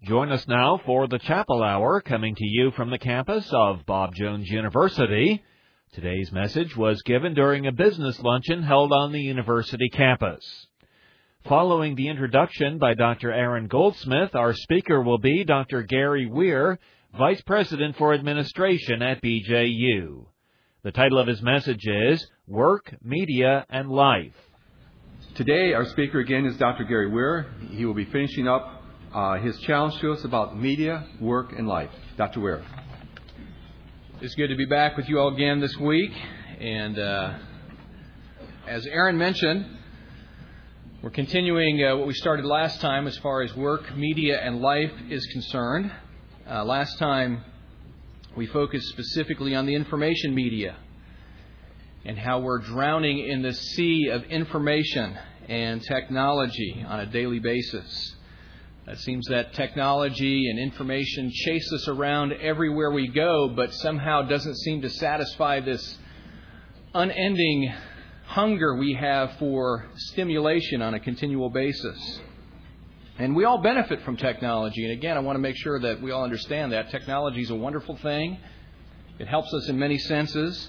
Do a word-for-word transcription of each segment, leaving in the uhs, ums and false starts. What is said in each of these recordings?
Join us now for the Chapel Hour, coming to you from the campus of Bob Jones University. Today's message was given during a business luncheon held on the university campus. Following the introduction by Doctor Aaron Goldsmith, our speaker will be Doctor Gary Weir, Vice President for Administration at B J U. The title of his message is Work, Media, and Life. Today, our speaker again is Doctor Gary Weir. He will be finishing up uh, his challenge to us about media, work, and life. Doctor Weir. It's good to be back with you all again this week. And uh, as Aaron mentioned, we're continuing uh, what we started last time as far as work, media, and life is concerned. Uh, last time, we focused specifically on the information media and how we're drowning in the sea of information and technology on a daily basis. It seems that technology and information chase us around everywhere we go, but somehow doesn't seem to satisfy this unending hunger we have for stimulation on a continual basis. And we all benefit from technology. And again, I want to make sure that we all understand that. Technology is a wonderful thing. It helps us in many senses.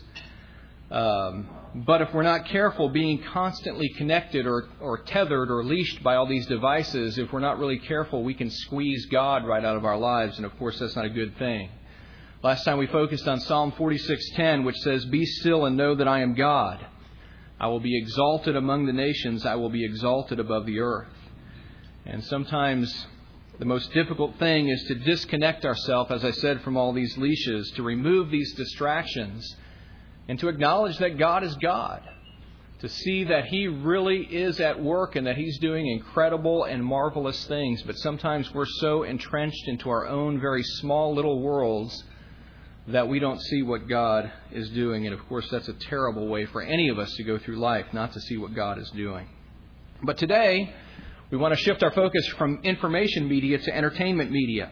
Um, but if we're not careful being constantly connected or, or tethered or leashed by all these devices, if we're not really careful, we can squeeze God right out of our lives. And of course, that's not a good thing. Last time we focused on Psalm forty-six ten, which says, "Be still and know that I am God. I will be exalted among the nations. I will be exalted above the earth." And sometimes the most difficult thing is to disconnect ourselves, as I said, from all these leashes, to remove these distractions, and to acknowledge that God is God, to see that He really is at work and that He's doing incredible and marvelous things. But sometimes we're so entrenched into our own very small little worlds that we don't see what God is doing. And of course, that's a terrible way for any of us to go through life, not to see what God is doing. But today, we want to shift our focus from information media to entertainment media.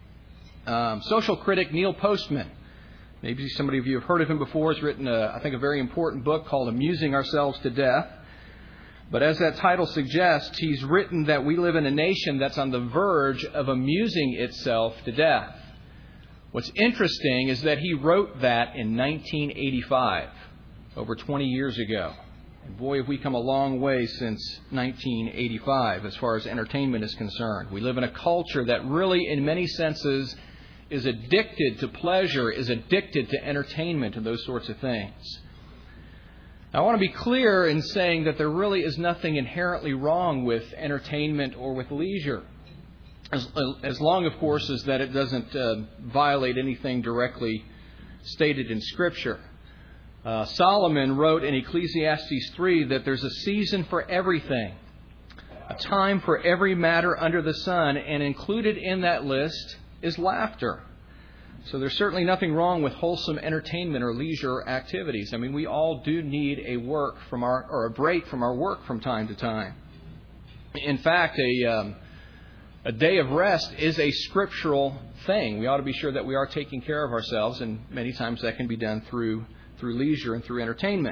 Um, social critic Neil Postman, maybe somebody of you have heard of him before, has written, a, I think, a very important book called Amusing Ourselves to Death. But as that title suggests, he's written that we live in a nation that's on the verge of amusing itself to death. What's interesting is that he wrote that in nineteen eighty-five, over twenty years ago. And boy, have we come a long way since nineteen eighty-five as far as entertainment is concerned. We live in a culture that really, in many senses, is addicted to pleasure, is addicted to entertainment and those sorts of things. Now, I want to be clear in saying that there really is nothing inherently wrong with entertainment or with leisure. As, as long, of course, as that it doesn't uh, violate anything directly stated in Scripture. Uh, Solomon wrote in Ecclesiastes three that there's a season for everything, a time for every matter under the sun, and included in that list is laughter. So there's certainly nothing wrong with wholesome entertainment or leisure activities. I mean, we all do need a work from our or a break from our work from time to time. In fact, a um, a day of rest is a scriptural thing. We ought to be sure that we are taking care of ourselves, and many times that can be done through through leisure and through entertainment.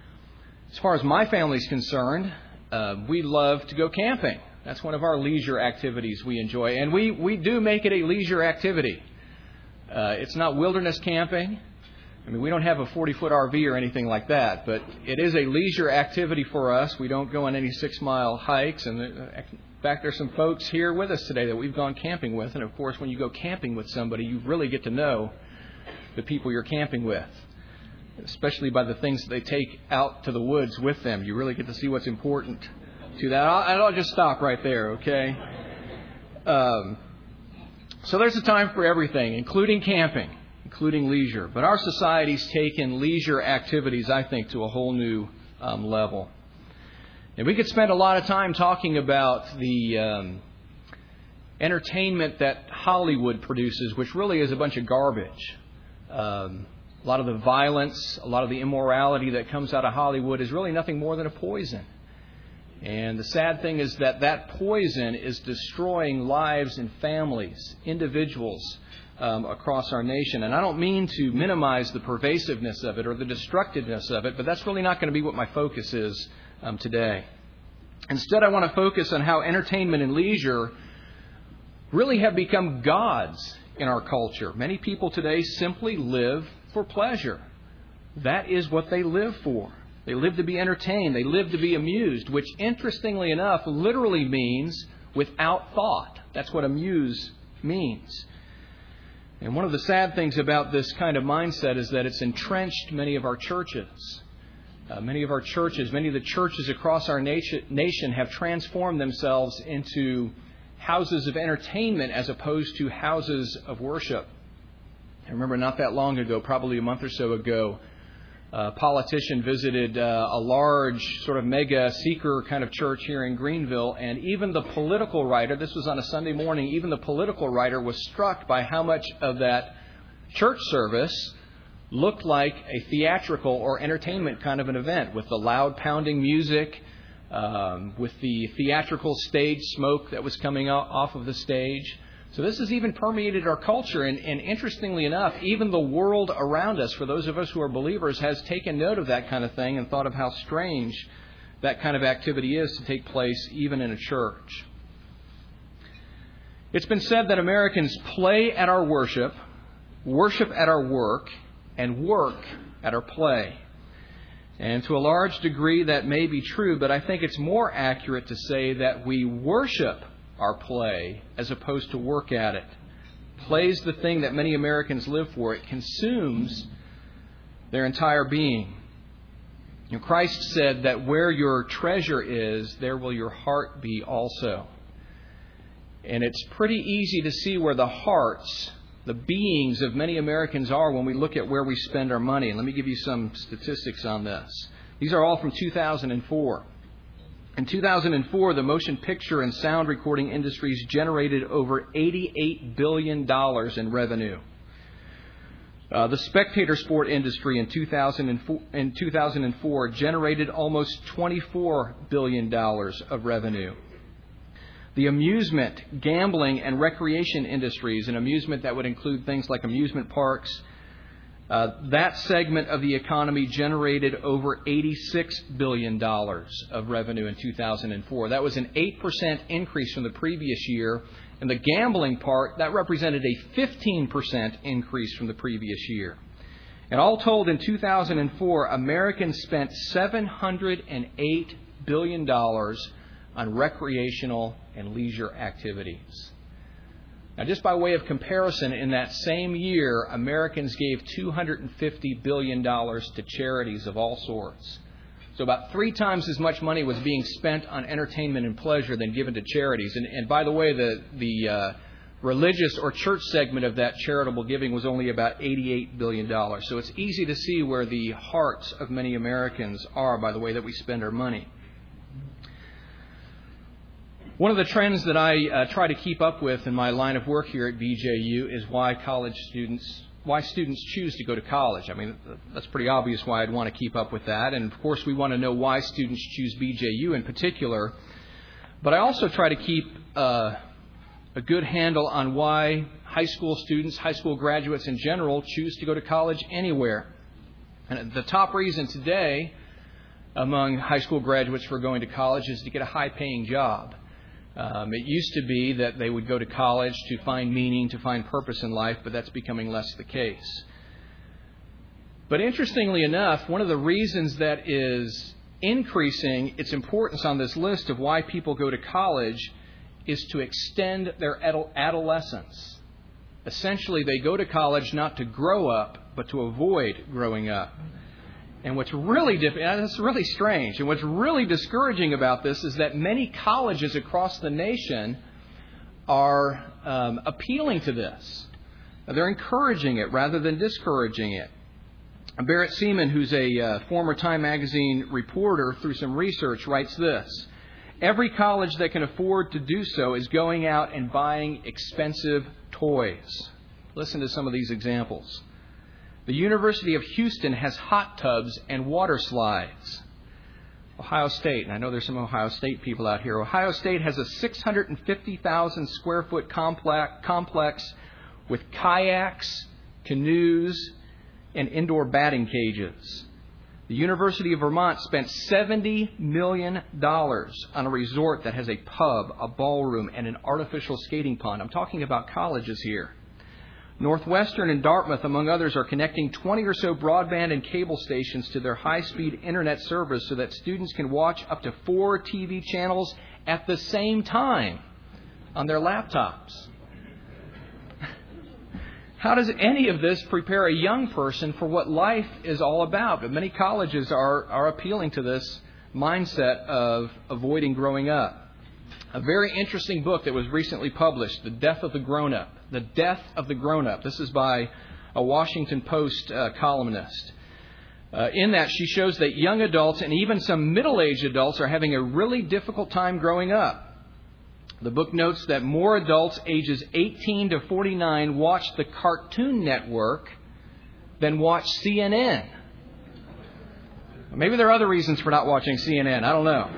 As far as my family is concerned, uh, we love to go camping. That's one of our leisure activities we enjoy. And we, we do make it a leisure activity. Uh, it's not wilderness camping. I mean, we don't have a forty-foot R V or anything like that. But it is a leisure activity for us. We don't go on any six-mile hikes. And uh, in fact, there's some folks here with us today that we've gone camping with. And, of course, when you go camping with somebody, you really get to know the people you're camping with, especially by the things that they take out to the woods with them. You really get to see what's important to that. I'll, I'll just stop right there, okay? Um, so there's a time for everything, including camping, including leisure. But our society's taken leisure activities, I think, to a whole new um, level. And we could spend a lot of time talking about the um, entertainment that Hollywood produces, which really is a bunch of garbage. Um, a lot of the violence, a lot of the immorality that comes out of Hollywood is really nothing more than a poison. And the sad thing is that that poison is destroying lives and families, individuals um, across our nation. And I don't mean to minimize the pervasiveness of it or the destructiveness of it, but that's really not going to be what my focus is um, today. Instead, I want to focus on how entertainment and leisure really have become gods in our culture. Many people today simply live for pleasure. That is what they live for. They live to be entertained. They live to be amused, which, interestingly enough, literally means without thought. That's what amuse means. And one of the sad things about this kind of mindset is that it's entrenched many of our churches. Uh, many of our churches, many of the churches across our nation, nation have transformed themselves into houses of entertainment as opposed to houses of worship. I remember not that long ago, probably a month or so ago, a politician visited uh, a large sort of mega seeker kind of church here in Greenville, and even the political writer, this was on a Sunday morning, even the political writer was struck by how much of that church service looked like a theatrical or entertainment kind of an event, with the loud pounding music, um, with the theatrical stage smoke that was coming off of the stage. So this has even permeated our culture, and, and interestingly enough, even the world around us, for those of us who are believers, has taken note of that kind of thing and thought of how strange that kind of activity is to take place even in a church. It's been said that Americans play at our worship, worship at our work, and work at our play. And to a large degree that may be true, but I think it's more accurate to say that we worship our play as opposed to work at it. Play is the thing that many Americans live for. It consumes their entire being. You know, Christ said that where your treasure is, there will your heart be also. And it's pretty easy to see where the hearts, the beings of many Americans are when we look at where we spend our money. And let me give you some statistics on this. These are all from two thousand four. In two thousand four, the motion picture and sound recording industries generated over eighty-eight billion dollars in revenue. Uh, the spectator sport industry in two thousand four, in two thousand four generated almost twenty-four billion dollars of revenue. The amusement, gambling, and recreation industries, and amusement that would include things like amusement parks, Uh, that segment of the economy generated over eighty-six billion dollars of revenue in two thousand four. That was an eight percent increase from the previous year. And the gambling part, that represented a fifteen percent increase from the previous year. And all told, in two thousand four, Americans spent seven hundred eight billion dollars on recreational and leisure activities. Now, just by way of comparison, in that same year, Americans gave two hundred fifty billion dollars to charities of all sorts. So about three times as much money was being spent on entertainment and pleasure than given to charities. And, and by the way, the, the uh, religious or church segment of that charitable giving was only about eighty-eight billion dollars. So it's easy to see where the hearts of many Americans are by the way that we spend our money. One of the trends that I uh, try to keep up with in my line of work here at B J U is why college students, why students choose to go to college. I mean, that's pretty obvious why I'd want to keep up with that. And of course, we want to know why students choose B J U in particular. But I also try to keep uh, a good handle on why high school students, high school graduates in general, choose to go to college anywhere. And the top reason today among high school graduates for going to college is to get a high-paying job. Um, it used to be that they would go to college to find meaning, to find purpose in life, but that's becoming less the case. But interestingly enough, one of the reasons that is increasing its importance on this list of why people go to college is to extend their adolescence. Essentially, they go to college not to grow up, but to avoid growing up. And what's really diff- that's really strange. And what's really discouraging about this is that many colleges across the nation are um, appealing to this. They're encouraging it rather than discouraging it. Barrett Seaman, who's a uh, former Time magazine reporter, through some research, writes this: every college that can afford to do so is going out and buying expensive toys. Listen to some of these examples. The University of Houston has hot tubs and water slides. Ohio State, and I know there's some Ohio State people out here. Ohio State has a six hundred fifty thousand square foot complex with kayaks, canoes, and indoor batting cages. The University of Vermont spent seventy million dollars on a resort that has a pub, a ballroom, and an artificial skating pond. I'm talking about colleges here. Northwestern and Dartmouth, among others, are connecting twenty or so broadband and cable stations to their high-speed internet service so that students can watch up to four T V channels at the same time on their laptops. How does any of this prepare a young person for what life is all about? But many colleges are, are appealing to this mindset of avoiding growing up. A very interesting book that was recently published, The Death of the Grown-Up. The Death of the Grown-Up. This is by a Washington Post uh, columnist. Uh, in that, she shows that young adults and even some middle-aged adults are having a really difficult time growing up. The book notes that more adults ages eighteen to forty-nine watch the Cartoon Network than watch C N N. Maybe there are other reasons for not watching C N N. I don't know.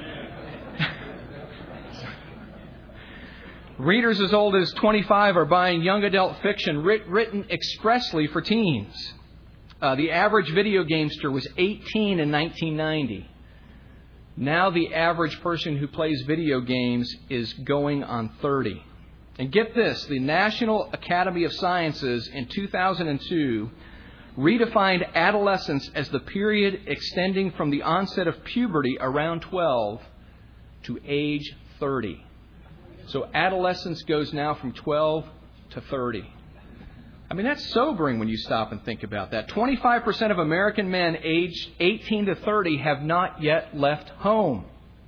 Readers as old as twenty-five are buying young adult fiction writ- written expressly for teens. Uh, the average video gamester was eighteen in nineteen ninety. Now the average person who plays video games is going on thirty. And get this, the National Academy of Sciences in two thousand two redefined adolescence as the period extending from the onset of puberty around twelve to age thirty. So adolescence goes now from twelve to thirty. I mean, that's sobering when you stop and think about that. twenty-five percent of American men aged eighteen to thirty have not yet left home.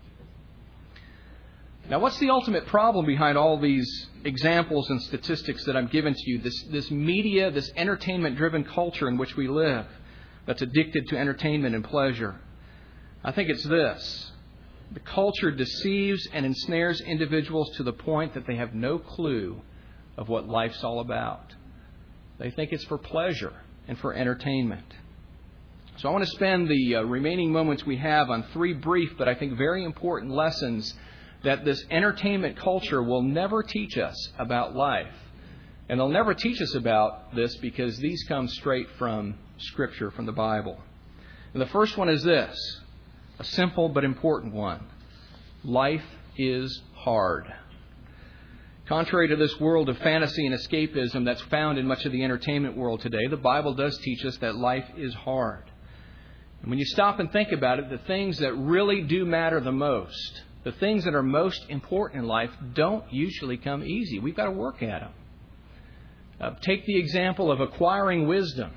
Now, what's the ultimate problem behind all these examples and statistics that I'm giving to you? This, this media, this entertainment-driven culture in which we live that's addicted to entertainment and pleasure. I think it's this. The culture deceives and ensnares individuals to the point that they have no clue of what life's all about. They think it's for pleasure and for entertainment. So I want to spend the uh, remaining moments we have on three brief but I think very important lessons that this entertainment culture will never teach us about life. And they'll never teach us about this because these come straight from Scripture, from the Bible. And the first one is this, a simple but important one. Life is hard. Contrary to this world of fantasy and escapism that's found in much of the entertainment world today, the Bible does teach us that life is hard. And when you stop and think about it, the things that really do matter the most, the things that are most important in life, don't usually come easy. We've got to work at them. Uh, take the example of acquiring wisdom.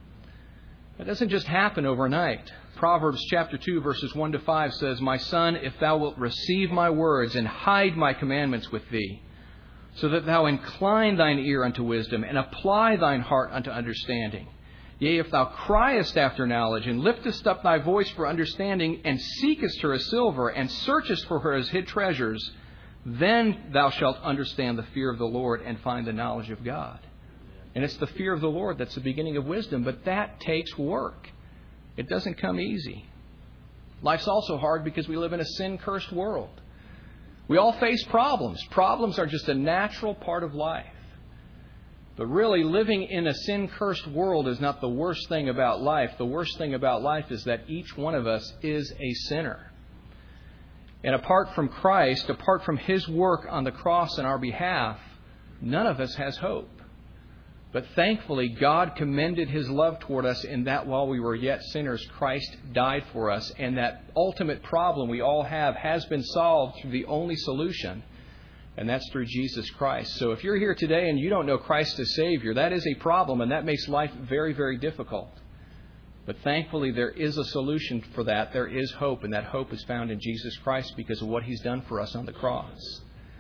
It doesn't just happen overnight. Proverbs chapter two, verses one to five says, "My son, if thou wilt receive my words and hide my commandments with thee, so that thou incline thine ear unto wisdom, and apply thine heart unto understanding. Yea, if thou criest after knowledge, and liftest up thy voice for understanding, and seekest her as silver, and searchest for her as hid treasures, then thou shalt understand the fear of the Lord, and find the knowledge of God." And it's the fear of the Lord that's the beginning of wisdom, but that takes work. It doesn't come easy. Life's also hard because we live in a sin-cursed world. We all face problems. Problems are just a natural part of life. But really, living in a sin-cursed world is not the worst thing about life. The worst thing about life is that each one of us is a sinner. And apart from Christ, apart from His work on the cross on our behalf, none of us has hope. But thankfully, God commended His love toward us in that while we were yet sinners, Christ died for us. And that ultimate problem we all have has been solved through the only solution, and that's through Jesus Christ. So if you're here today and you don't know Christ as Savior, that is a problem, and that makes life very, very difficult. But thankfully, there is a solution for that. There is hope, and that hope is found in Jesus Christ because of what He's done for us on the cross.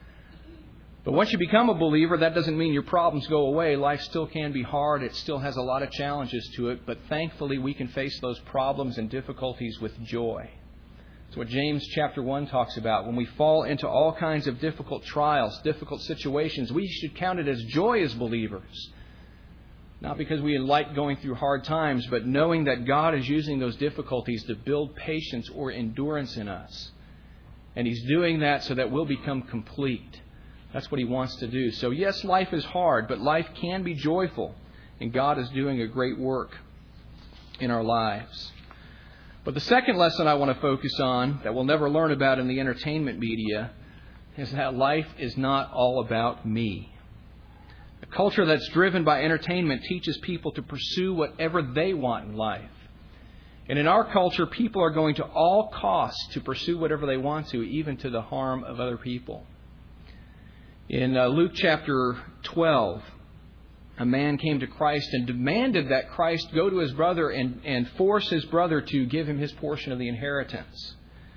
But once you become a believer, that doesn't mean your problems go away. Life still can be hard. It still has a lot of challenges to it. But thankfully, we can face those problems and difficulties with joy. It's what James chapter one talks about. When we fall into all kinds of difficult trials, difficult situations, we should count it as joy as believers. Not because we like going through hard times, but knowing that God is using those difficulties to build patience or endurance in us. And He's doing that so that we'll become complete. That's what He wants to do. So yes, life is hard, but life can be joyful. And God is doing a great work in our lives. But the second lesson I want to focus on, that we'll never learn about in the entertainment media, is that life is not all about me. A culture that's driven by entertainment teaches people to pursue whatever they want in life. And in our culture, people are going to all costs to pursue whatever they want to, even to the harm of other people. In uh, Luke chapter twelve, a man came to Christ and demanded that Christ go to his brother and, and force his brother to give him his portion of the inheritance.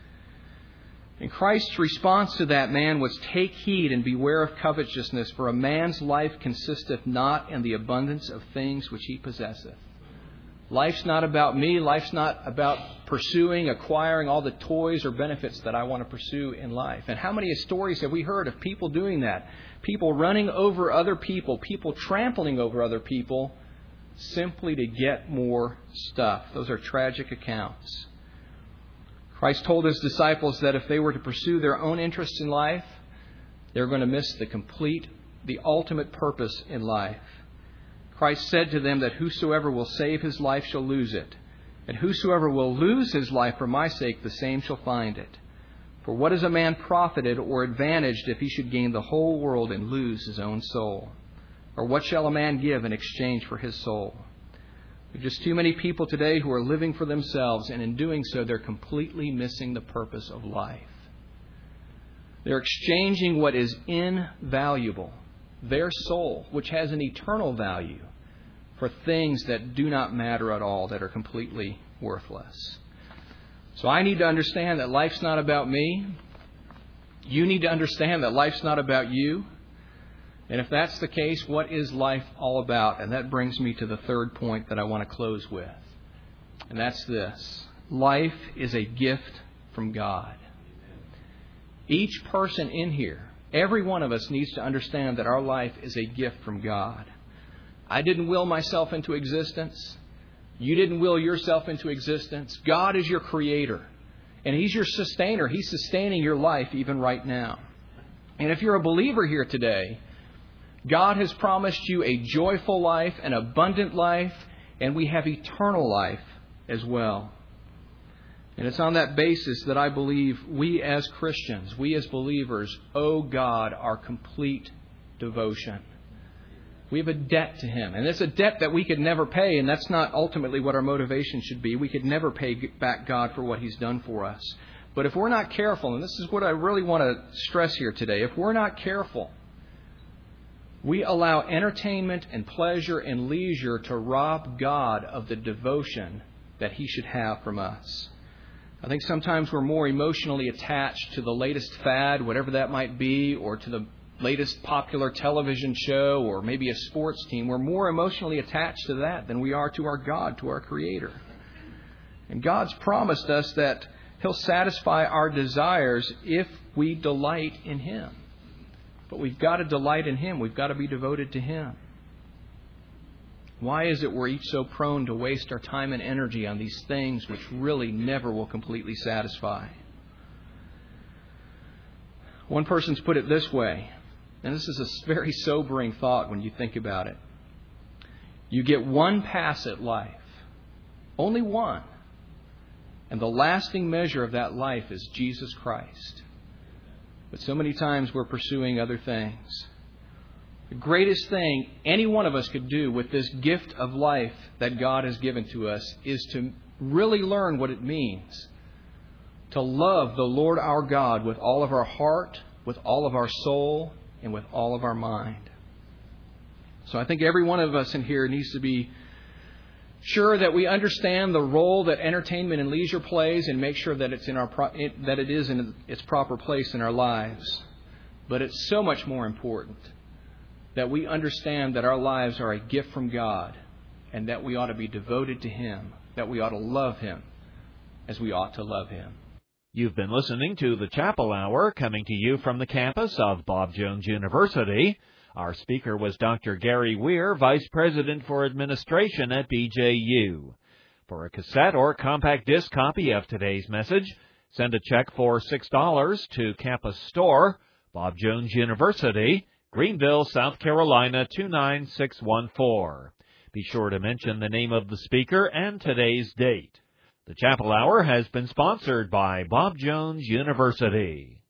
And Christ's response to that man was, "Take heed and beware of covetousness, for a man's life consisteth not in the abundance of things which he possesseth." Life's not about me. Life's not about pursuing, acquiring all the toys or benefits that I want to pursue in life. And how many stories have we heard of people doing that? People running over other people, people trampling over other people simply to get more stuff. Those are tragic accounts. Christ told His disciples that if they were to pursue their own interests in life, they're going to miss the complete, the ultimate purpose in life. Christ said to them that whosoever will save his life shall lose it, and whosoever will lose his life for my sake, the same shall find it. For what is a man profited or advantaged if he should gain the whole world and lose his own soul? Or what shall a man give in exchange for his soul? There are just too many people today who are living for themselves, and in doing so, they're completely missing the purpose of life. They're exchanging what is invaluable, their soul, which has an eternal value, for things that do not matter at all, that are completely worthless. So I need to understand that life's not about me. You need to understand that life's not about you. And if that's the case, what is life all about? And that brings me to the third point that I want to close with. And that's this. Life is a gift from God. Each person in here, every one of us needs to understand that our life is a gift from God. I didn't will myself into existence. You didn't will yourself into existence. God is your creator. And He's your sustainer. He's sustaining your life even right now. And if you're a believer here today, God has promised you a joyful life, an abundant life, and we have eternal life as well. And it's on that basis that I believe we as Christians, we as believers, owe God our complete devotion. We have a debt to Him. And it's a debt that we could never pay, and that's not ultimately what our motivation should be. We could never pay back God for what He's done for us. But if we're not careful, and this is what I really want to stress here today, if we're not careful, we allow entertainment and pleasure and leisure to rob God of the devotion that He should have from us. I think sometimes we're more emotionally attached to the latest fad, whatever that might be, or to the latest popular television show, or maybe a sports team. We're more emotionally attached to that than we are to our God, to our Creator. And God's promised us that He'll satisfy our desires if we delight in Him. But we've got to delight in Him. We've got to be devoted to Him. Why is it we're each so prone to waste our time and energy on these things which really never will completely satisfy? One person's put it this way, and this is a very sobering thought when you think about it. You get one pass at life, only one, and the lasting measure of that life is Jesus Christ. But so many times we're pursuing other things. The greatest thing any one of us could do with this gift of life that God has given to us is to really learn what it means to love the Lord our God with all of our heart, with all of our soul, and with all of our mind. So I think every one of us in here needs to be sure that we understand the role that entertainment and leisure plays, and make sure that it's in our pro- it, that it is in its proper place in our lives. But it's so much more important that we understand that our lives are a gift from God, and that we ought to be devoted to Him, that we ought to love Him as we ought to love Him. You've been listening to the Chapel Hour, coming to you from the campus of Bob Jones University. Our speaker was Doctor Gary Weir, Vice President for Administration at B J U. For a cassette or compact disc copy of today's message, send a check for six dollars to Campus Store, Bob Jones University, Greenville, South Carolina, two nine six one four. Be sure to mention the name of the speaker and today's date. The Chapel Hour has been sponsored by Bob Jones University.